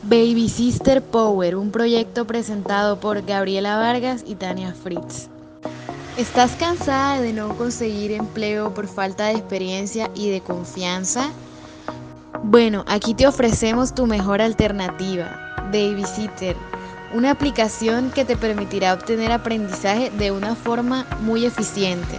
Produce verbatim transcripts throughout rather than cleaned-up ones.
Baby Sister Power, un proyecto presentado por Gabriela Vargas y Tania Fritz. ¿Estás cansada de no conseguir empleo por falta de experiencia y de confianza? Bueno, aquí te ofrecemos tu mejor alternativa, Babysitter, una aplicación que te permitirá obtener aprendizaje de una forma muy eficiente.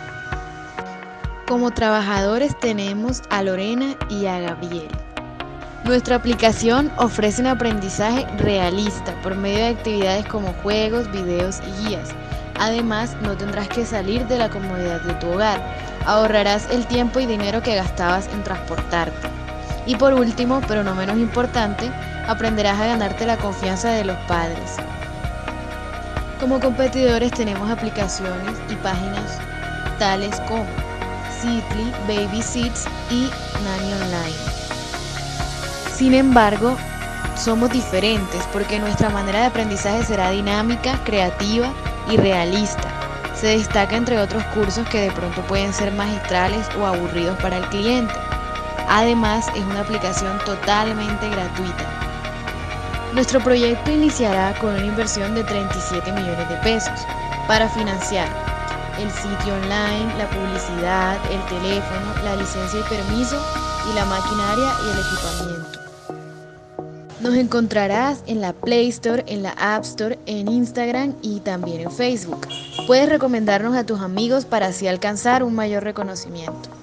Como trabajadores tenemos a Lorena y a Gabriel. Nuestra aplicación ofrece un aprendizaje realista por medio de actividades como juegos, videos y guías. Además, no tendrás que salir de la comodidad de tu hogar. Ahorrarás el tiempo y dinero que gastabas en transportarte. Y por último, pero no menos importante, aprenderás a ganarte la confianza de los padres. Como competidores tenemos aplicaciones y páginas tales como Seedly, Baby Seeds y Nanny Online. Sin embargo, somos diferentes porque nuestra manera de aprendizaje será dinámica, creativa y realista. Se destaca entre otros cursos que de pronto pueden ser magistrales o aburridos para el cliente. Además, es una aplicación totalmente gratuita. Nuestro proyecto iniciará con una inversión de treinta y siete millones de pesos para financiar el sitio online, la publicidad, el teléfono, la licencia y permiso y la maquinaria y el equipamiento. Nos encontrarás en la Play Store, en la App Store, en Instagram y también en Facebook. Puedes recomendarnos a tus amigos para así alcanzar un mayor reconocimiento.